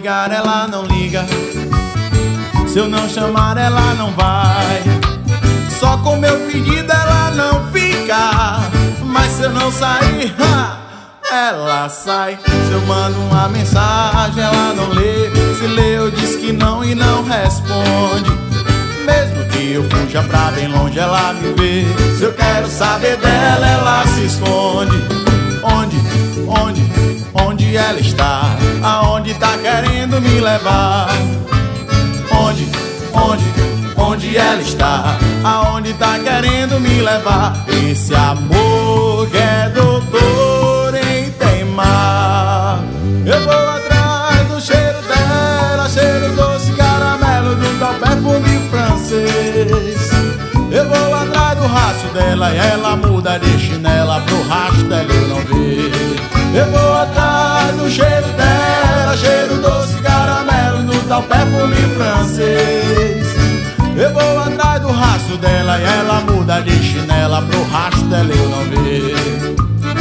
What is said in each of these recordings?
ligar, ela não liga. Se eu não chamar, ela não vai. Só com meu pedido ela não fica. Mas se eu não sair, ela sai. Se eu mando uma mensagem, ela não lê. Se lê, eu diz que não e não responde. Mesmo que eu fuja pra bem longe, ela me vê. Se eu quero saber dela, ela se esconde. Onde ela está? Aonde tá querendo me levar? Onde ela está? Aonde tá querendo me levar? Esse amor que é doutor em teimar. Eu vou atrás do cheiro dela, cheiro doce, caramelo, do tal perfume francês. Eu vou atrás do rastro dela e ela muda de chinela pro rastro dela eu não ver. Eu vou atrás do cheiro dela, cheiro doce, caramelo, do tal perfume francês. Eu vou atrás do rastro dela e ela muda de chinela pro rastro dela eu não ver.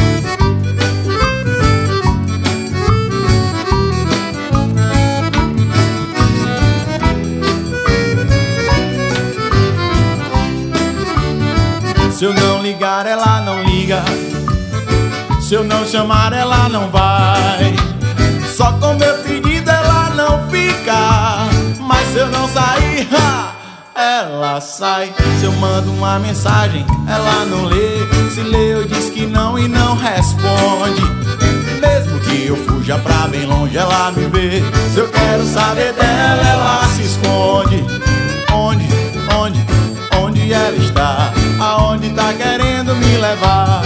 Se eu não ligar, ela não liga. Se eu não chamar, ela não vai. Só com meu pedido ela não fica. Mas se eu não sair, ela sai. Se eu mando uma mensagem, ela não lê. Se lê, eu diz que não e não responde. Mesmo que eu fuja pra bem longe, ela me vê. Se eu quero saber dela, ela se esconde. Onde ela está? Aonde tá querendo me levar?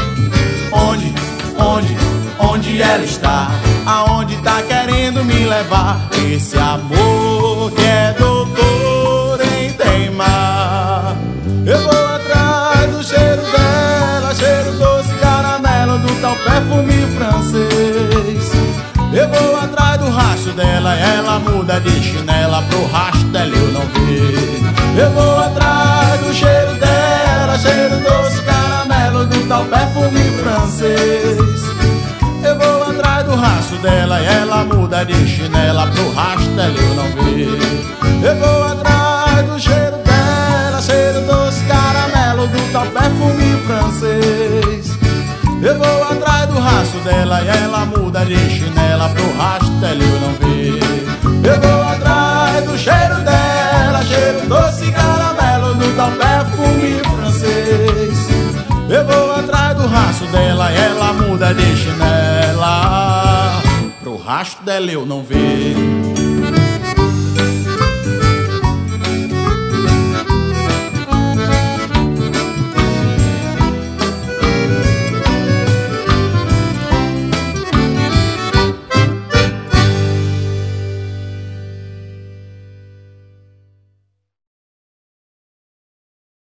Onde ela está? Aonde tá querendo me levar? Esse amor que é doutor em teimar. Eu vou atrás do cheiro dela, cheiro doce, caramelo, do tal perfume francês. Eu vou atrás do rastro dela e ela muda de chinela pro rastro dela eu não ver. Eu vou atrás do cheiro dela, cheiro doce, caramelo, do tal perfume francês. Eu vou atrás do rastro dela e ela muda de chinela pro rastro dela eu não ver. Eu vou atrás do cheiro dela, cheiro doce, caramelo, do tal perfume francês. Eu vou atrás do rastro dela e ela muda de chinela pro rastro dela eu não ver. Eu vou atrás do cheiro dela, cheiro doce, caramelo, do tal perfume francês. Eu vou atrás do rastro dela e ela muda de chinela pro rastro dela eu não ver.